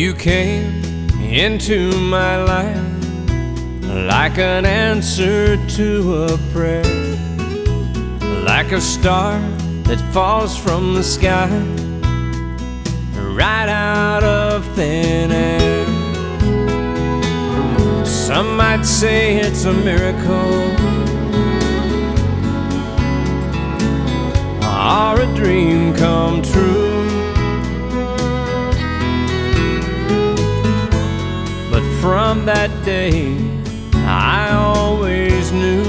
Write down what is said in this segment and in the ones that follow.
You came into my life like an answer to a prayer, like a star that falls from the sky right out of thin air. Some might say it's a miracle or a dream come true, but from that day I always knew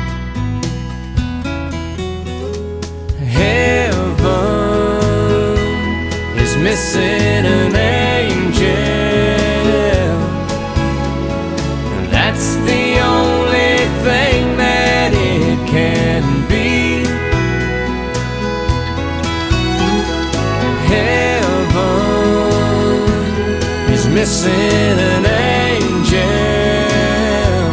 heaven is missing an angel. That's the only thing that it can be. Heaven is missing an angel,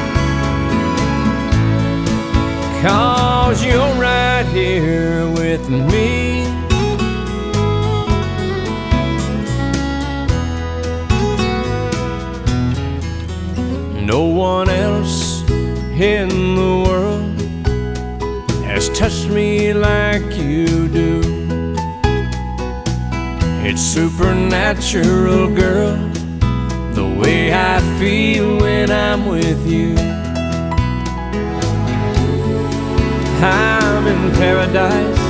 'cause you're right here with me. No one else in the world has touched me like you do. It's supernatural, girl, the way I feel when I'm with you. I'm in paradise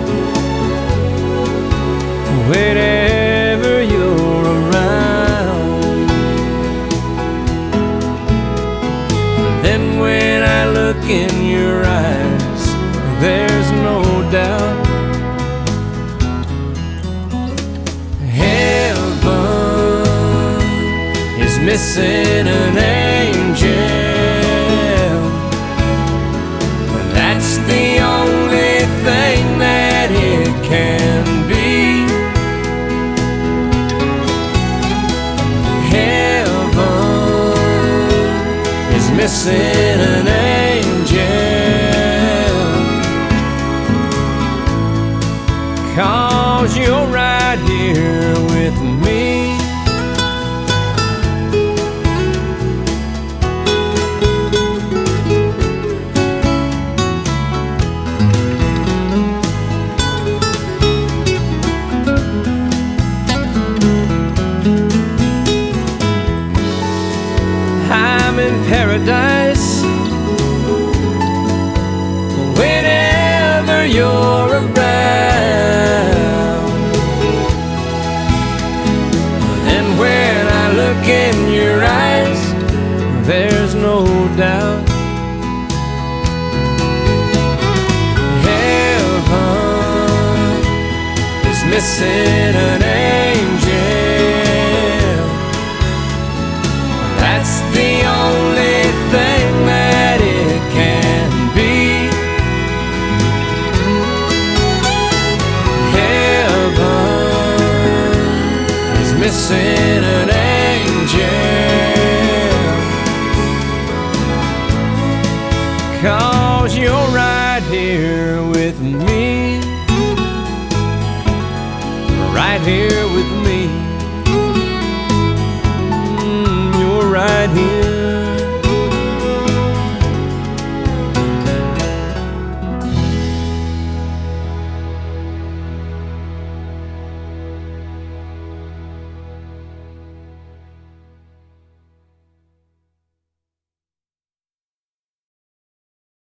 whenever you're around. Then when I look in your eyes, there's no doubt heaven is missing an angel. That's the only thing that it can be. Heaven is missing an angel, 'cause you're right here with me. I'm in paradise whenever you're around. And when I look in your eyes, there's no doubt heaven is missing an angel. That's the only thing that it can be. Heaven is missing an angel, 'cause you're right here with me, right here with me.